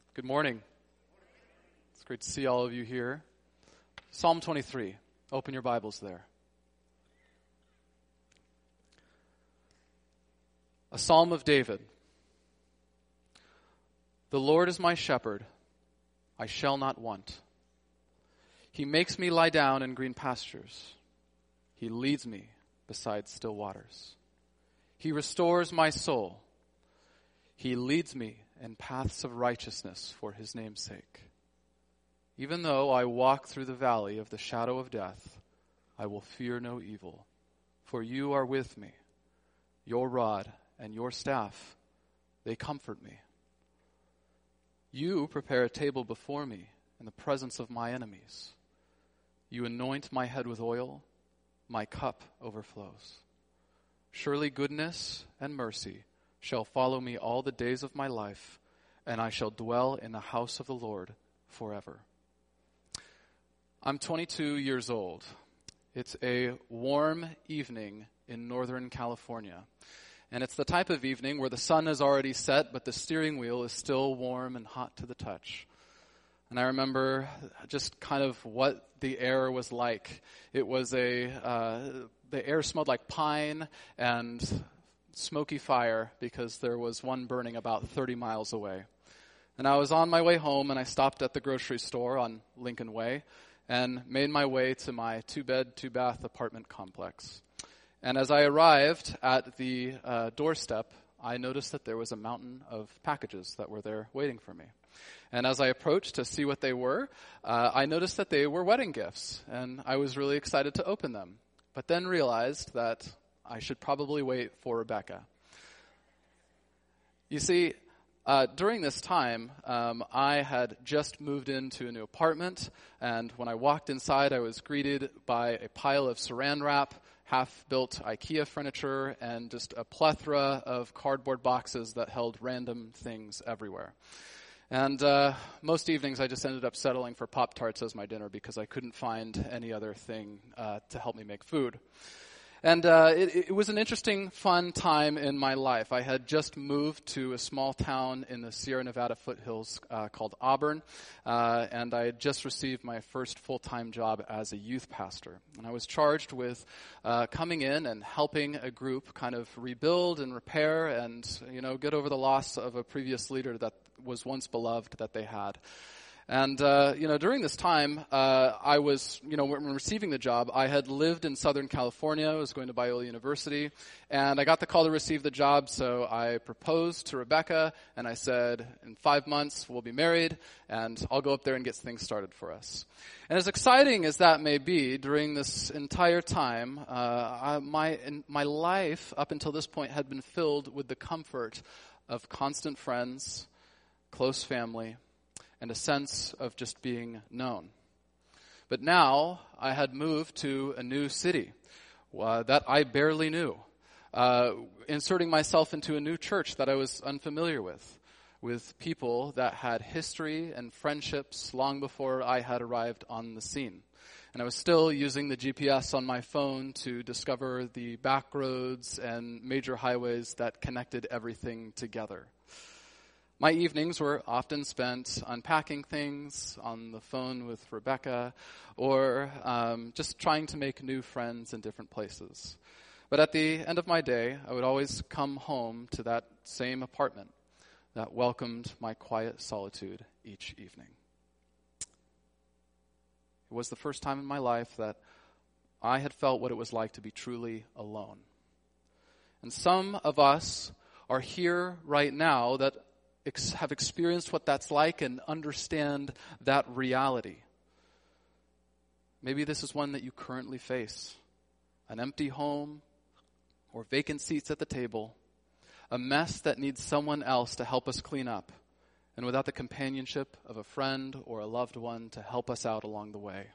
Good morning. It's great to see all of you here. Psalm 23. Open your Bibles there. A Psalm of David. The Lord is my shepherd. I shall not want. He makes me lie down in green pastures. He leads me beside still waters. He restores my soul. He leads me in paths of righteousness for his name's sake. Even though I walk through the valley of the shadow of death, I will fear no evil, for you are with me. Your rod and your staff, they comfort me. You prepare a table before me in the presence of my enemies. You anoint my head with oil, my cup overflows. Surely goodness and mercy shall follow me all the days of my life, and I shall dwell in the house of the Lord forever. I'm 22 years old. It's a warm evening in Northern California. And it's the type of evening where the sun has already set, but the steering wheel is still warm and hot to the touch. And I remember just kind of what the air was like. It was the air smelled like pine and smoky fire because there was one burning about 30 miles away. And I was on my way home, and I stopped at the grocery store on Lincoln Way and made my way to my 2-bed, 2-bath apartment complex. And as I arrived at the doorstep, I noticed that there was a mountain of packages that were there waiting for me. And as I approached to see what they were, I noticed that they were wedding gifts, and I was really excited to open them, but then realized that I should probably wait for Rebecca. You see, during this time, I had just moved into a new apartment, and when I walked inside, I was greeted by a pile of saran wrap, half-built IKEA furniture, and just a plethora of cardboard boxes that held random things everywhere. And most evenings, I just ended up settling for Pop-Tarts as my dinner because I couldn't find any other thing to help me make food. And it was an interesting, fun time in my life. I had just moved to a small town in the Sierra Nevada foothills called Auburn, and I had just received my first full-time job as a youth pastor. And I was charged with coming in and helping a group kind of rebuild and repair and, get over the loss of a previous leader that was once beloved that they had. And, during this time, I was, when receiving the job, I had lived in Southern California. I was going to Biola University, and I got the call to receive the job, so I proposed to Rebecca, and I said, in 5 months, we'll be married, and I'll go up there and get things started for us. And as exciting as that may be, during this entire time, my life up until this point had been filled with the comfort of constant friends, close family, and a sense of just being known. But now I had moved to a new city that I barely knew, inserting myself into a new church that I was unfamiliar with people that had history and friendships long before I had arrived on the scene. And I was still using the GPS on my phone to discover the back roads and major highways that connected everything together. My evenings were often spent unpacking things on the phone with Rebecca or just trying to make new friends in different places. But at the end of my day, I would always come home to that same apartment that welcomed my quiet solitude each evening. It was the first time in my life that I had felt what it was like to be truly alone. And some of us are here right now that have experienced what that's like and understand that reality. Maybe this is one that you currently face. An empty home or vacant seats at the table. A mess that needs someone else to help us clean up. And without the companionship of a friend or a loved one to help us out along the way.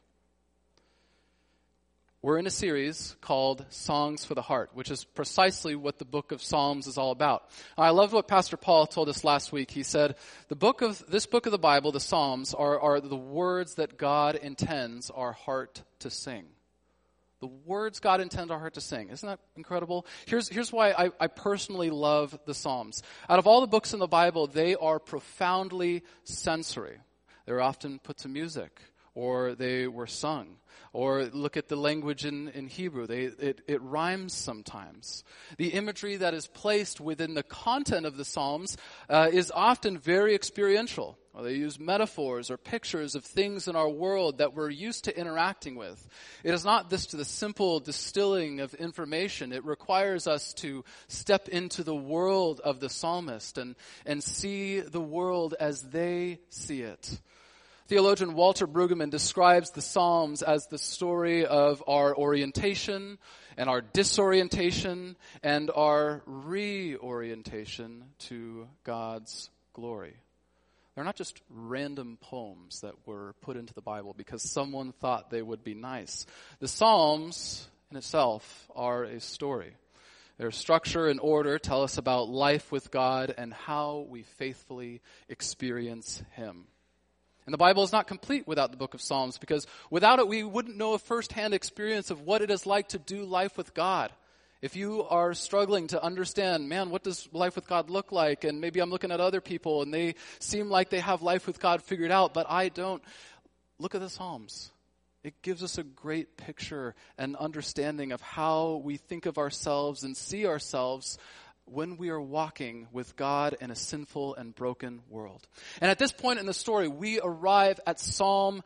We're in a series called Songs for the Heart, which is precisely what the book of Psalms is all about. I loved what Pastor Paul told us last week. He said, this book of the Bible, the Psalms, are the words that God intends our heart to sing. the words God intended our heart to sing. Isn't that incredible? Here's why I personally love the Psalms. Out of all the books in the Bible, they are profoundly sensory. They're often put to music, or they were sung. Or look at the language in Hebrew. It rhymes sometimes. The imagery that is placed within the content of the Psalms is often very experiential. Or they use metaphors or pictures of things in our world that we're used to interacting with. It is not this the simple distilling of information. It requires us to step into the world of the psalmist and see the world as they see it. Theologian Walter Brueggemann describes the Psalms as the story of our orientation and our disorientation and our reorientation to God's glory. They're not just random poems that were put into the Bible because someone thought they would be nice. The Psalms in itself are a story. Their structure and order tell us about life with God and how we faithfully experience Him. And the Bible is not complete without the book of Psalms, because without it we wouldn't know a first-hand experience of what it is like to do life with God. If you are struggling to understand, man, what does life with God look like? And maybe I'm looking at other people and they seem like they have life with God figured out, but I don't. Look at the Psalms. It gives us a great picture and understanding of how we think of ourselves and see ourselves when we are walking with God in a sinful and broken world. And at this point in the story, we arrive at Psalm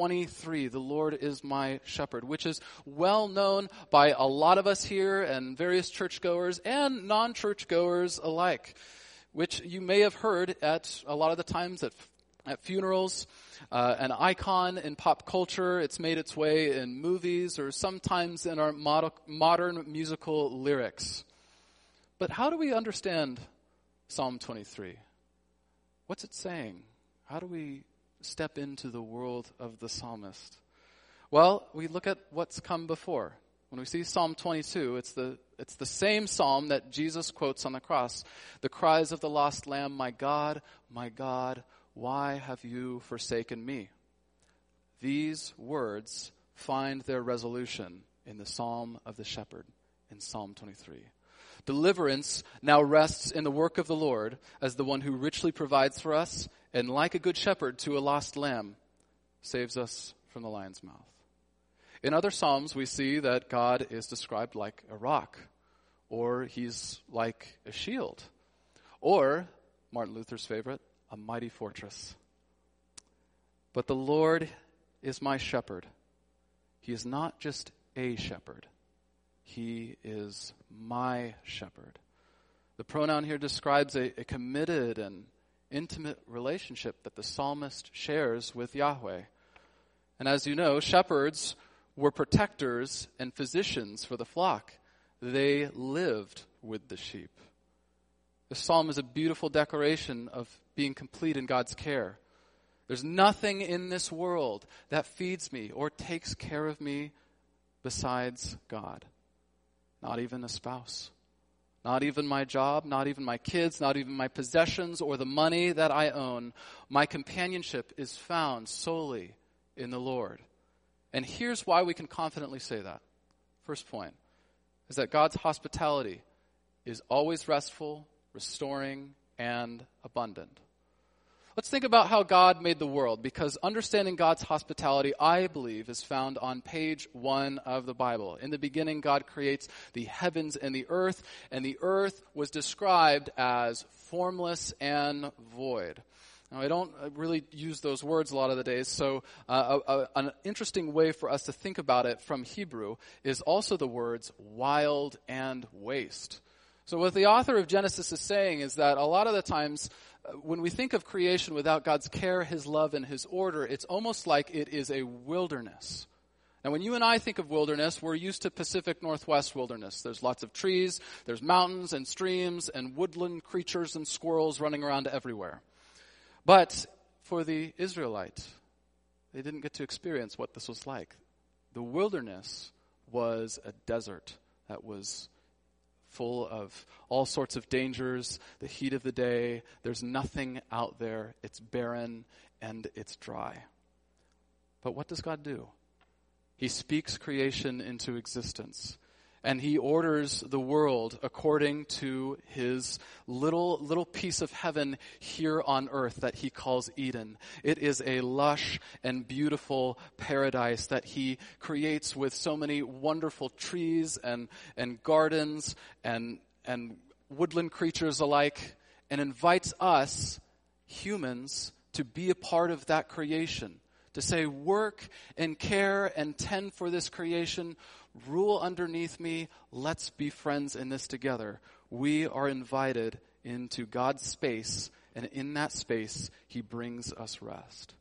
23, the Lord is my shepherd, which is well known by a lot of us here and various churchgoers and non-churchgoers alike, which you may have heard at a lot of the times at funerals, an icon in pop culture. It's made its way in movies or sometimes in our modern musical lyrics. But how do we understand Psalm 23? What's it saying? How do we step into the world of the psalmist? Well, we look at what's come before. When we see Psalm 22, it's the same psalm that Jesus quotes on the cross. The cries of the lost lamb, my God, why have you forsaken me? These words find their resolution in the Psalm of the Shepherd, in Psalm 23. Deliverance now rests in the work of the Lord as the one who richly provides for us and like a good shepherd to a lost lamb saves us from the lion's mouth. In other Psalms, we see that God is described like a rock, or he's like a shield, or, Martin Luther's favorite, a mighty fortress. But the Lord is my shepherd. He is not just a shepherd. He is my shepherd. The pronoun here describes a committed and intimate relationship that the psalmist shares with Yahweh. And as you know, shepherds were protectors and physicians for the flock. They lived with the sheep. The psalm is a beautiful declaration of being complete in God's care. There's nothing in this world that feeds me or takes care of me besides God. Not even a spouse. Not even my job, not even my kids, not even my possessions or the money that I own. My companionship is found solely in the Lord. And here's why we can confidently say that. First point is that God's hospitality is always restful, restoring, and abundant. Let's think about how God made the world, because understanding God's hospitality, I believe, is found on page 1 of the Bible. In the beginning, God creates the heavens and the earth was described as formless and void. Now, I don't really use those words a lot of the days, so an interesting way for us to think about it from Hebrew is also the words wild and waste. So what the author of Genesis is saying is that a lot of the times when we think of creation without God's care, His love, and His order, it's almost like it is a wilderness. Now, when you and I think of wilderness, we're used to Pacific Northwest wilderness. There's lots of trees, there's mountains and streams and woodland creatures and squirrels running around everywhere. But for the Israelites, they didn't get to experience what this was like. The wilderness was a desert that was full of all sorts of dangers, the heat of the day. There's nothing out there. It's barren and it's dry. But what does God do? He speaks creation into existence. And he orders the world according to his little piece of heaven here on earth that he calls Eden. It is a lush and beautiful paradise that he creates with so many wonderful trees and gardens and woodland creatures alike, and invites us, humans, to be a part of that creation. To say, work and care and tend for this creation, rule underneath me, let's be friends in this together. We are invited into God's space, and in that space, he brings us rest.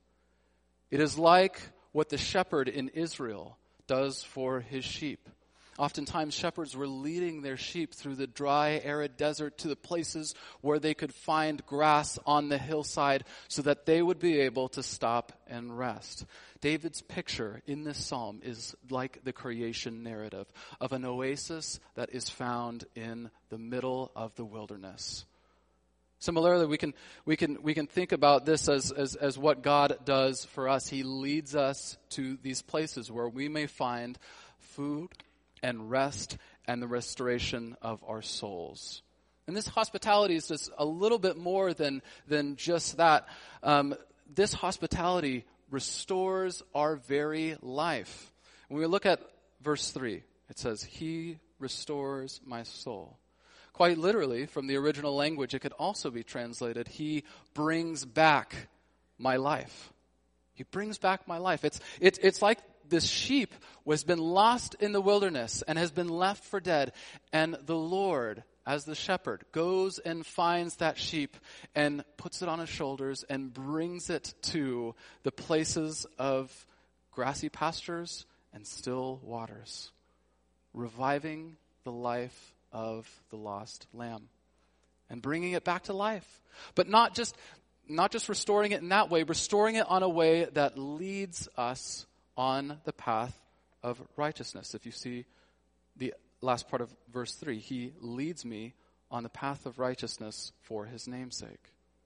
It is like what the shepherd in Israel does for his sheep. Oftentimes, shepherds were leading their sheep through the dry, arid desert to the places where they could find grass on the hillside so that they would be able to stop and rest. David's picture in this psalm is like the creation narrative of an oasis that is found in the middle of the wilderness. Similarly, we can think about this as what God does for us. He leads us to these places where we may find food and rest and the restoration of our souls. And this hospitality is just a little bit more than just that. This hospitality restores our very life. When we look at verse 3, it says, he restores my soul. Quite literally, from the original language, it could also be translated, he brings back my life. He brings back my life. It's like this sheep has been lost in the wilderness and has been left for dead. And the Lord, as the shepherd, goes and finds that sheep and puts it on his shoulders and brings it to the places of grassy pastures and still waters, reviving the life of the lost lamb and bringing it back to life. But not just restoring it in that way, restoring it on a way that leads us on the path of righteousness. If you see the last part of verse 3, he leads me on the path of righteousness for his name's sake.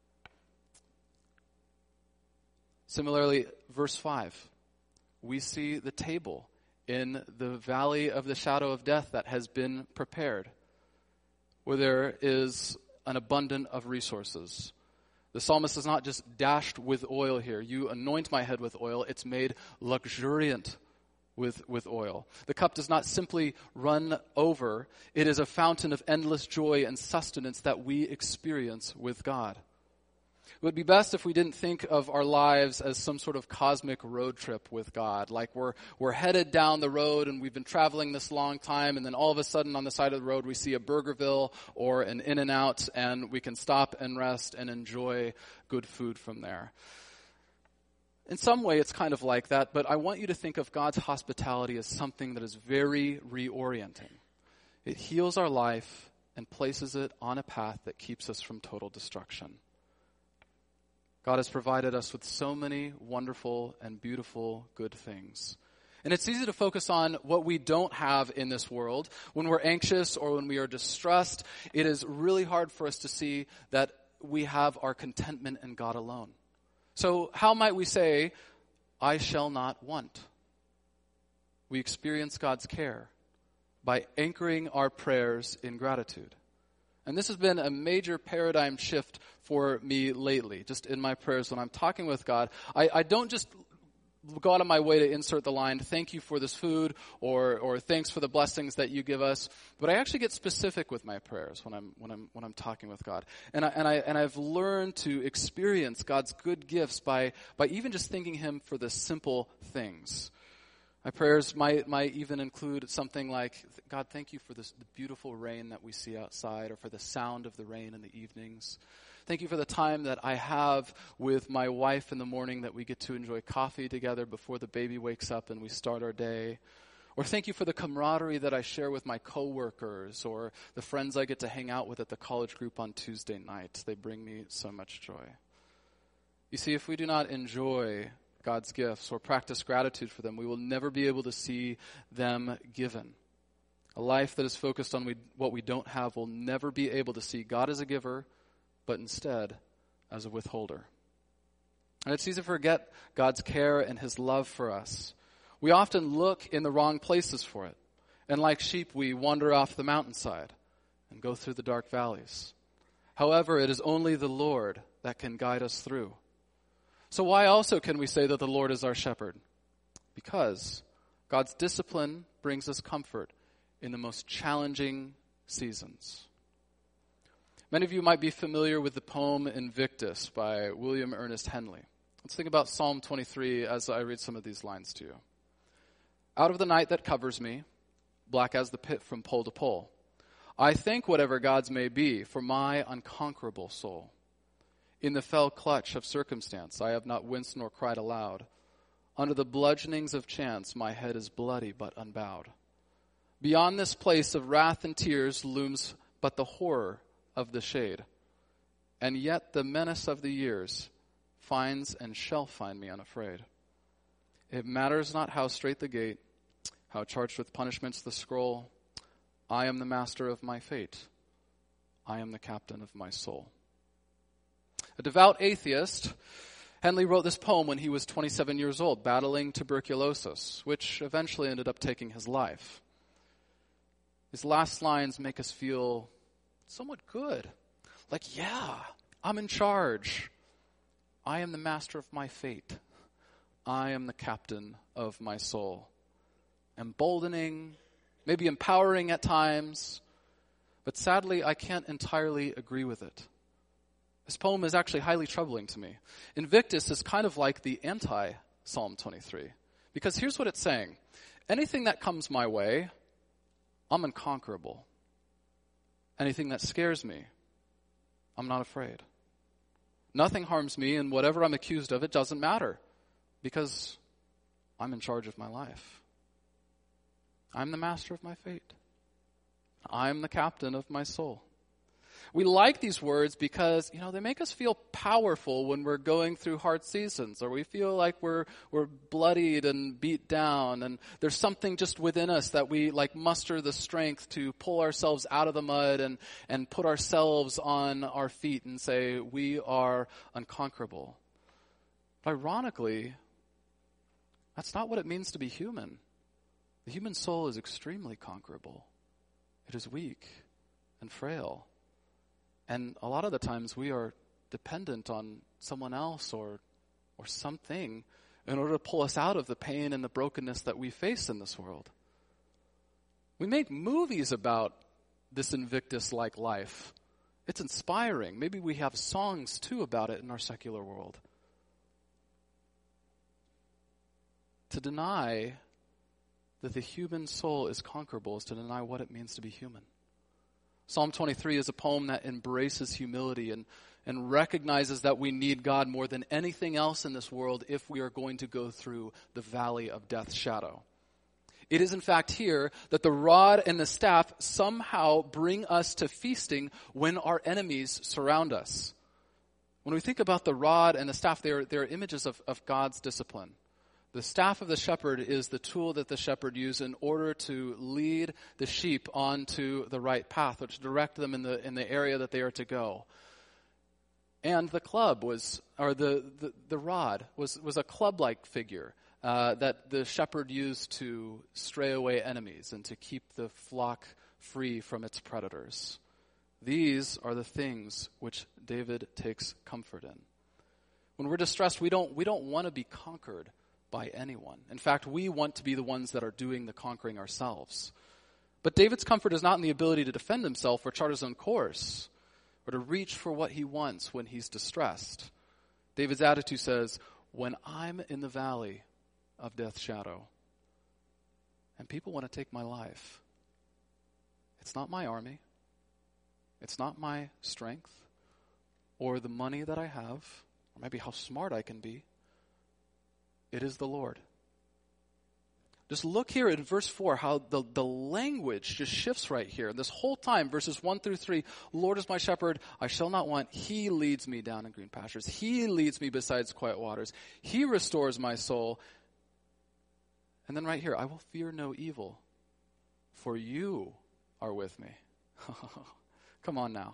Similarly, verse 5, we see the table in the valley of the shadow of death that has been prepared, where there is an abundance of resources. The psalmist is not just dashed with oil here. You anoint my head with oil. It's made luxuriant with oil. The cup does not simply run over. It is a fountain of endless joy and sustenance that we experience with God. It would be best if we didn't think of our lives as some sort of cosmic road trip with God. Like we're headed down the road and we've been traveling this long time, and then all of a sudden on the side of the road we see a Burgerville or an In-N-Out, and we can stop and rest and enjoy good food from there. In some way it's kind of like that, but I want you to think of God's hospitality as something that is very reorienting. It heals our life and places it on a path that keeps us from total destruction. God has provided us with so many wonderful and beautiful good things. And it's easy to focus on what we don't have in this world. When we're anxious or when we are distressed, it is really hard for us to see that we have our contentment in God alone. So how might we say, I shall not want? We experience God's care by anchoring our prayers in gratitude. And this has been a major paradigm shift for me lately, just in my prayers when I'm talking with God. I don't just go out of my way to insert the line, thank you for this food, or thanks for the blessings that you give us, but I actually get specific with my prayers when I'm talking with God. And I've learned to experience God's good gifts by even just thanking him for the simple things. My prayers might even include something like, God, thank you for the beautiful rain that we see outside, or for the sound of the rain in the evenings. Thank you for the time that I have with my wife in the morning, that we get to enjoy coffee together before the baby wakes up and we start our day. Or thank you for the camaraderie that I share with my coworkers, or the friends I get to hang out with at the college group on Tuesday night. They bring me so much joy. You see, if we do not enjoy God's gifts or practice gratitude for them, we will never be able to see them given. A life that is focused on what we don't have will never be able to see God as a giver, but instead as a withholder. And it's easy to forget God's care and his love for us We often look in the wrong places for it. And like sheep, we wander off the mountainside and go through the dark valleys. However, it is only the Lord that can guide us through. So why also can we say that the Lord is our shepherd? Because God's discipline brings us comfort in the most challenging seasons. Many of you might be familiar with the poem Invictus by William Ernest Henley. Let's think about Psalm 23 as I read some of these lines to you. Out of the night that covers me, black as the pit from pole to pole, I thank whatever gods may be for my unconquerable soul. In the fell clutch of circumstance, I have not winced nor cried aloud. Under the bludgeonings of chance, my head is bloody but unbowed. Beyond this place of wrath and tears looms but the horror of the shade. And yet the menace of the years finds and shall find me unafraid. It matters not how straight the gate, how charged with punishments the scroll. I am the master of my fate. I am the captain of my soul. A devout atheist, Henley wrote this poem when he was 27 years old, battling tuberculosis, which eventually ended up taking his life. His last lines make us feel somewhat good. Like, yeah, I'm in charge. I am the master of my fate. I am the captain of my soul. Emboldening, maybe empowering at times, but sadly, I can't entirely agree with it. This poem is actually highly troubling to me. Invictus is kind of like the anti-Psalm 23, because here's what it's saying. Anything that comes my way, I'm unconquerable. Anything that scares me, I'm not afraid. Nothing harms me, and whatever I'm accused of, it doesn't matter, because I'm in charge of my life. I'm the master of my fate. I'm the captain of my soul. We like these words because, they make us feel powerful when we're going through hard seasons, or we feel like we're bloodied and beat down, and there's something just within us that we muster the strength to pull ourselves out of the mud and put ourselves on our feet and say, we are unconquerable. But ironically, that's not what it means to be human. The human soul is extremely conquerable. It is weak and frail. And a lot of the times we are dependent on someone else or something in order to pull us out of the pain and the brokenness that we face in this world. We make movies about this Invictus-like life. It's inspiring. Maybe we have songs too about it in our secular world. To deny that the human soul is conquerable is to deny what it means to be human. Psalm 23 is a poem that embraces humility and recognizes that we need God more than anything else in this world if we are going to go through the valley of death's shadow. It is in fact here that the rod and the staff somehow bring us to feasting when our enemies surround us. When we think about the rod and the staff, they are images of God's discipline. The staff of the shepherd is the tool that the shepherd used in order to lead the sheep onto the right path, or to direct them in the area that they are to go. And the club the rod was a club-like figure that the shepherd used to stray away enemies and to keep the flock free from its predators. These are the things which David takes comfort in. When we're distressed, we don't want to be conquered by anyone. In fact, we want to be the ones that are doing the conquering ourselves. But David's comfort is not in the ability to defend himself or chart his own course, or to reach for what he wants when he's distressed. David's attitude says, when I'm in the valley of death's shadow, and people want to take my life, it's not my army, it's not my strength, or the money that I have, or maybe how smart I can be. It is the Lord. Just look here in verse 4 how the language just shifts right here. This whole time, verses 1 through 3, Lord is my shepherd, I shall not want. He leads me down in green pastures. He leads me beside quiet waters. He restores my soul. And then right here, I will fear no evil, for you are with me. Come on now.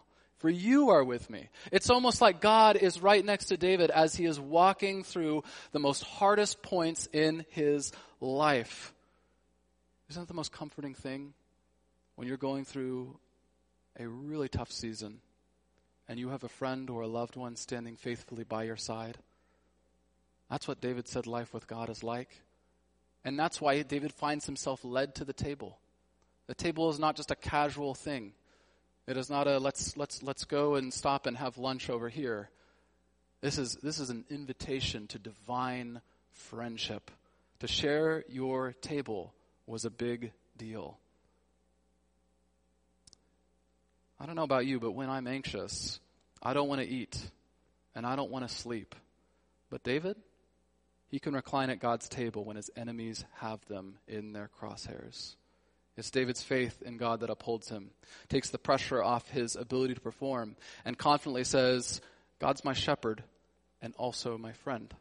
for you are with me. It's almost like God is right next to David as he is walking through the most hardest points in his life. Isn't that the most comforting thing? When you're going through a really tough season and you have a friend or a loved one standing faithfully by your side. That's what David said life with God is like. And that's why David finds himself led to the table. The table is not just a casual thing. It is not a let's go and stop and have lunch over here. This is an invitation to divine friendship. To share your table was a big deal. I don't know about you, but when I'm anxious, I don't want to eat and I don't want to sleep. But David, he can recline at God's table when his enemies have them in their crosshairs. It's David's faith in God that upholds him, takes the pressure off his ability to perform, and confidently says, God's my shepherd and also my friend.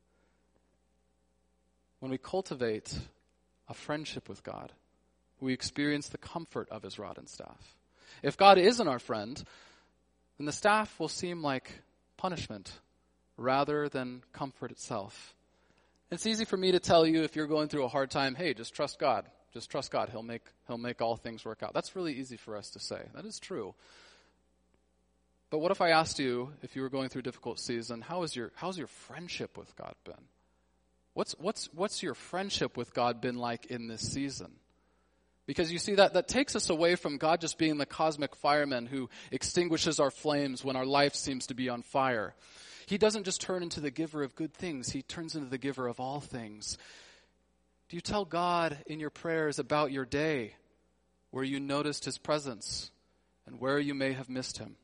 When we cultivate a friendship with God, we experience the comfort of his rod and staff. If God isn't our friend, then the staff will seem like punishment rather than comfort itself. It's easy for me to tell you if you're going through a hard time, hey, just trust God. Just trust God. He'll make all things work out. That's really easy for us to say. That is true. But what if I asked you, if you were going through a difficult season, how's your friendship with God been? What's your friendship with God been like in this season? Because you see, that takes us away from God just being the cosmic fireman who extinguishes our flames when our life seems to be on fire. He doesn't just turn into the giver of good things. He turns into the giver of all things. Do you tell God in your prayers about your day where you noticed his presence and where you may have missed him?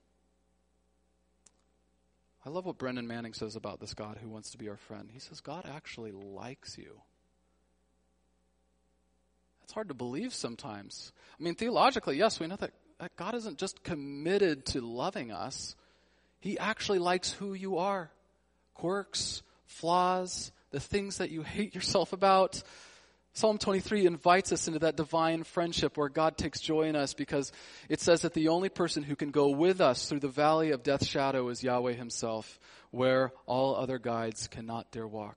I love what Brendan Manning says about this God who wants to be our friend. He says, God actually likes you. It's hard to believe sometimes. I mean, theologically, yes, we know that God isn't just committed to loving us. He actually likes who you are. Quirks, flaws, the things that you hate yourself about. Psalm 23 invites us into that divine friendship where God takes joy in us because it says that the only person who can go with us through the valley of death's shadow is Yahweh himself, where all other guides cannot dare walk.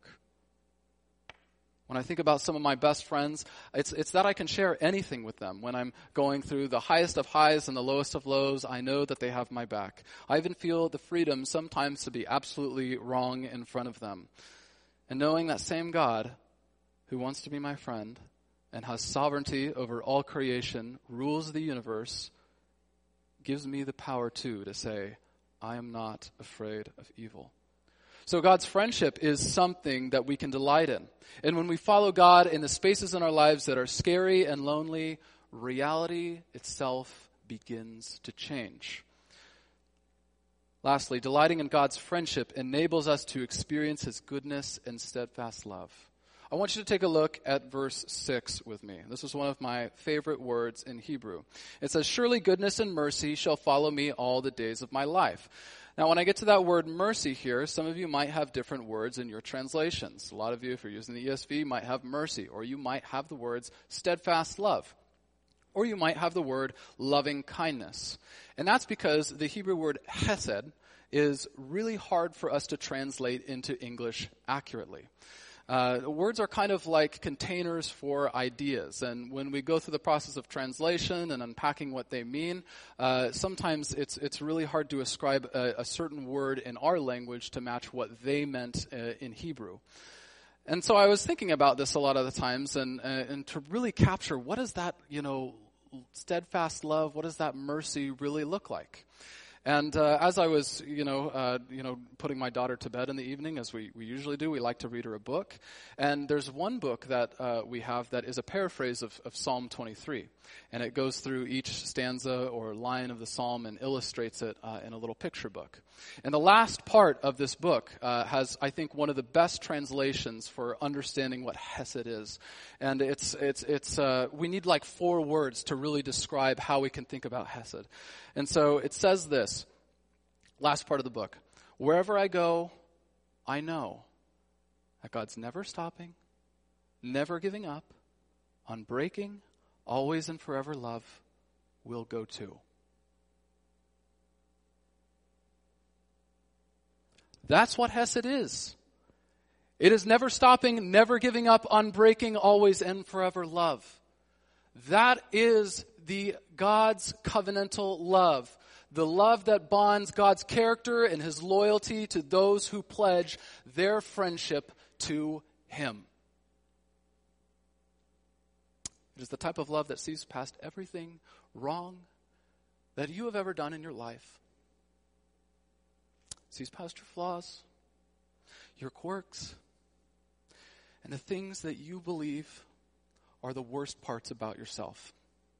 When I think about some of my best friends, it's that I can share anything with them. When I'm going through the highest of highs and the lowest of lows, I know that they have my back. I even feel the freedom sometimes to be absolutely wrong in front of them. And knowing that same God who wants to be my friend and has sovereignty over all creation, rules the universe, gives me the power too to say, I am not afraid of evil. So God's friendship is something that we can delight in. And when we follow God in the spaces in our lives that are scary and lonely, reality itself begins to change. Lastly, delighting in God's friendship enables us to experience his goodness and steadfast love. I want you to take a look at verse 6 with me. This is one of my favorite words in Hebrew. It says, surely goodness and mercy shall follow me all the days of my life. Now, when I get to that word mercy here, some of you might have different words in your translations. A lot of you, if you're using the ESV, might have mercy, or you might have the words steadfast love, or you might have the word loving kindness. And that's because the Hebrew word hesed is really hard for us to translate into English accurately. Words are kind of like containers for ideas, and when we go through the process of translation and unpacking what they mean, sometimes it's really hard to ascribe a certain word in our language to match what they meant in Hebrew. And so I was thinking about this a lot of the times, and to really capture what does that, steadfast love, what does that mercy really look like? And as I was, putting my daughter to bed in the evening, as we usually do, we like to read her a book. And there's one book that we have that is a paraphrase of Psalm 23. And it goes through each stanza or line of the psalm and illustrates it in a little picture book. And the last part of this book has, I think, one of the best translations for understanding what hesed is. And it's we need like 4 words to really describe how we can think about hesed. And so it says this, last part of the book, wherever I go, I know that God's never stopping, never giving up, unbreaking, always and forever love will go too. That's what Hesed is. It is never stopping, never giving up, unbreaking, always and forever love. That is the God's covenantal love. The love that bonds God's character and his loyalty to those who pledge their friendship to him. It is the type of love that sees past everything wrong that you have ever done in your life. Sees past your flaws, your quirks, and the things that you believe are the worst parts about yourself.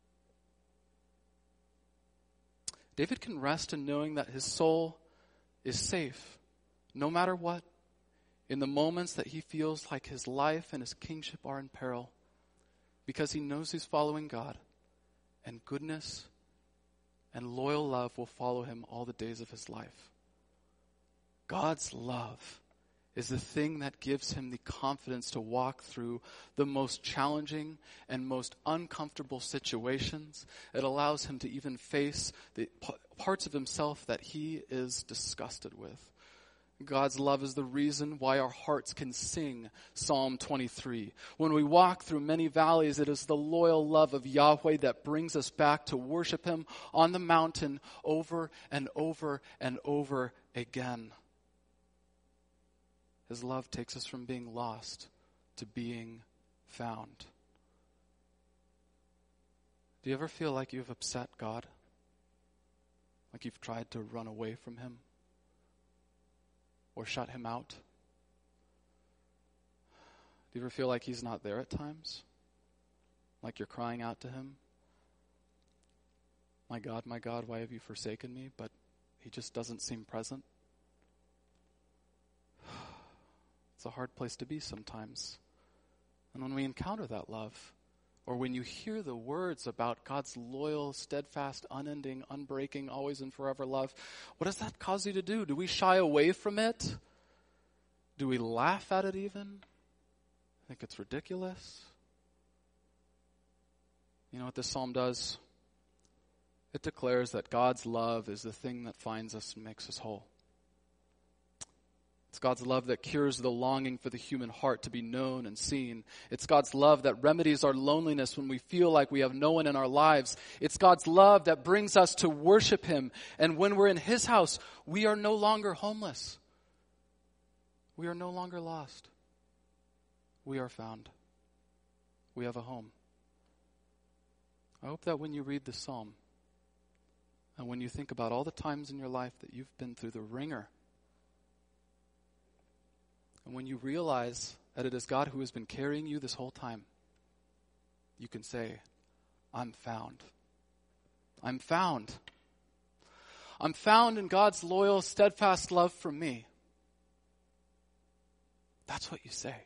David can rest in knowing that his soul is safe, no matter what, in the moments that he feels like his life and his kingship are in peril, because he knows he's following God, and goodness and loyal love will follow him all the days of his life. God's love is the thing that gives him the confidence to walk through the most challenging and most uncomfortable situations. It allows him to even face the parts of himself that he is disgusted with. God's love is the reason why our hearts can sing Psalm 23. When we walk through many valleys, it is the loyal love of Yahweh that brings us back to worship him on the mountain over and over and over again. His love takes us from being lost to being found. Do you ever feel like you've upset God? Like you've tried to run away from him? Or shut him out? Do you ever feel like he's not there at times? Like you're crying out to him? My God, why have you forsaken me? But he just doesn't seem present. It's a hard place to be sometimes. And when we encounter that love, or when you hear the words about God's loyal, steadfast, unending, unbreaking, always and forever love, what does that cause you to do? Do we shy away from it? Do we laugh at it even? Think it's ridiculous? You know what this psalm does? It declares that God's love is the thing that finds us and makes us whole. It's God's love that cures the longing for the human heart to be known and seen. It's God's love that remedies our loneliness when we feel like we have no one in our lives. It's God's love that brings us to worship him. And when we're in his house, we are no longer homeless. We are no longer lost. We are found. We have a home. I hope that when you read the psalm, and when you think about all the times in your life that you've been through the ringer, and when you realize that it is God who has been carrying you this whole time, you can say, I'm found. I'm found. I'm found in God's loyal, steadfast love for me. That's what you say.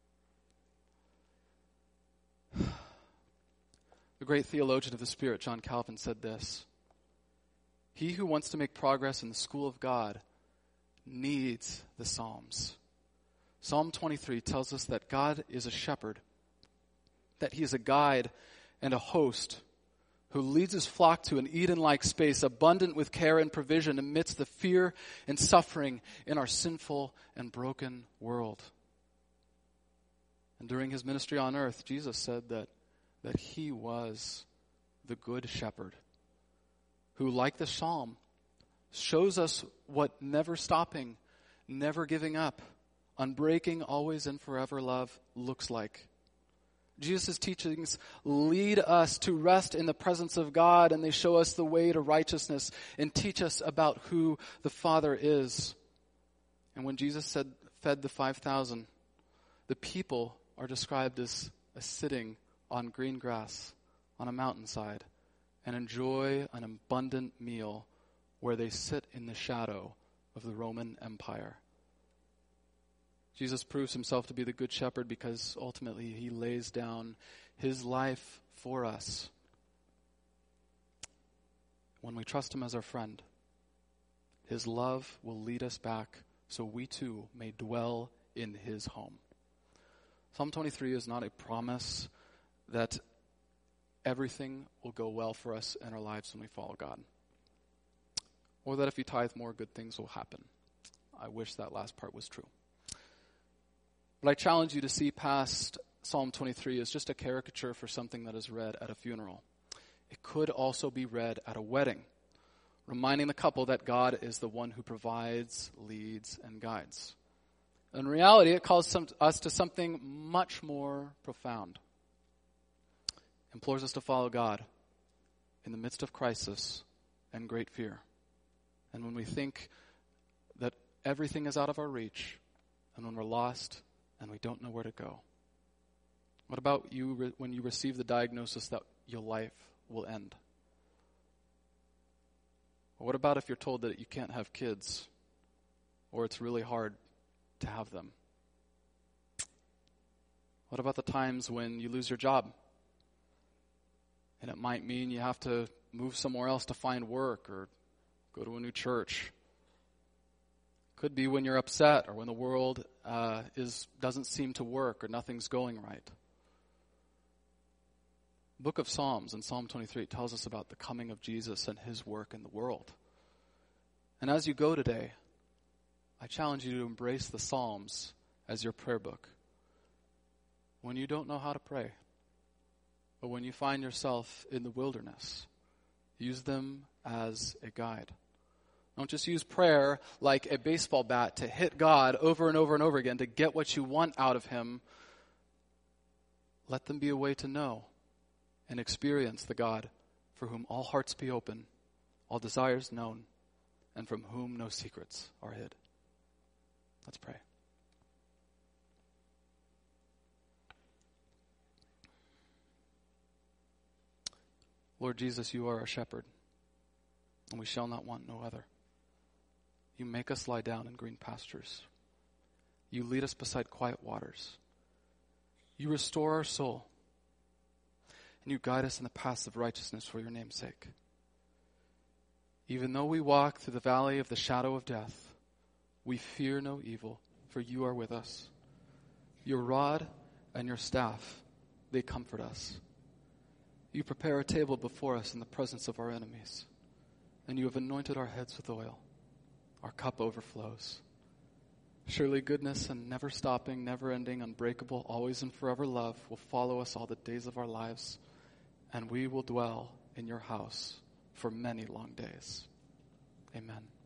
The great theologian of the Spirit, John Calvin, said this: he who wants to make progress in the school of God needs the Psalms. Psalm 23 tells us that God is a shepherd, that he is a guide and a host who leads his flock to an Eden-like space, abundant with care and provision amidst the fear and suffering in our sinful and broken world. And during his ministry on earth, Jesus said that he was the good shepherd who, like the psalm, shows us what never stopping, never giving up, unbreaking, always and forever love looks like. Jesus' teachings lead us to rest in the presence of God, and they show us the way to righteousness and teach us about who the Father is. And when Jesus fed the 5,000, the people are described as sitting on green grass on a mountainside and enjoy an abundant meal where they sit in the shadow of the Roman Empire. Jesus proves himself to be the good shepherd because ultimately he lays down his life for us. When we trust him as our friend, his love will lead us back so we too may dwell in his home. Psalm 23 is not a promise that everything will go well for us in our lives when we follow God, or that if we tithe more, good things will happen. I wish that last part was true. But I challenge you to see past Psalm 23 as just a caricature for something that is read at a funeral. It could also be read at a wedding, reminding the couple that God is the one who provides, leads, and guides. In reality, it calls us to something much more profound. It implores us to follow God in the midst of crisis and great fear. And when we think that everything is out of our reach, and when we're lost and we don't know where to go. What about you when you receive the diagnosis that your life will end? Or what about if you're told that you can't have kids, or it's really hard to have them? What about the times when you lose your job? And it might mean you have to move somewhere else to find work or go to a new church. Could be when you're upset or when the world doesn't seem to work or nothing's going right. The book of Psalms in Psalm 23 tells us about the coming of Jesus and his work in the world. And as you go today, I challenge you to embrace the Psalms as your prayer book. When you don't know how to pray, or when you find yourself in the wilderness, use them as a guide. Don't just use prayer like a baseball bat to hit God over and over and over again to get what you want out of him. Let them be a way to know and experience the God for whom all hearts be open, all desires known, and from whom no secrets are hid. Let's pray. Lord Jesus, you are our shepherd, and we shall not want no other. You make us lie down in green pastures. You lead us beside quiet waters. You restore our soul, and you guide us in the paths of righteousness for your name's sake. Even though we walk through the valley of the shadow of death, we fear no evil, for you are with us. Your rod and your staff, they comfort us. You prepare a table before us in the presence of our enemies, and you have anointed our heads with oil. Our cup overflows. Surely goodness and never stopping, never ending, unbreakable, always and forever love will follow us all the days of our lives, and we will dwell in your house for many long days. Amen.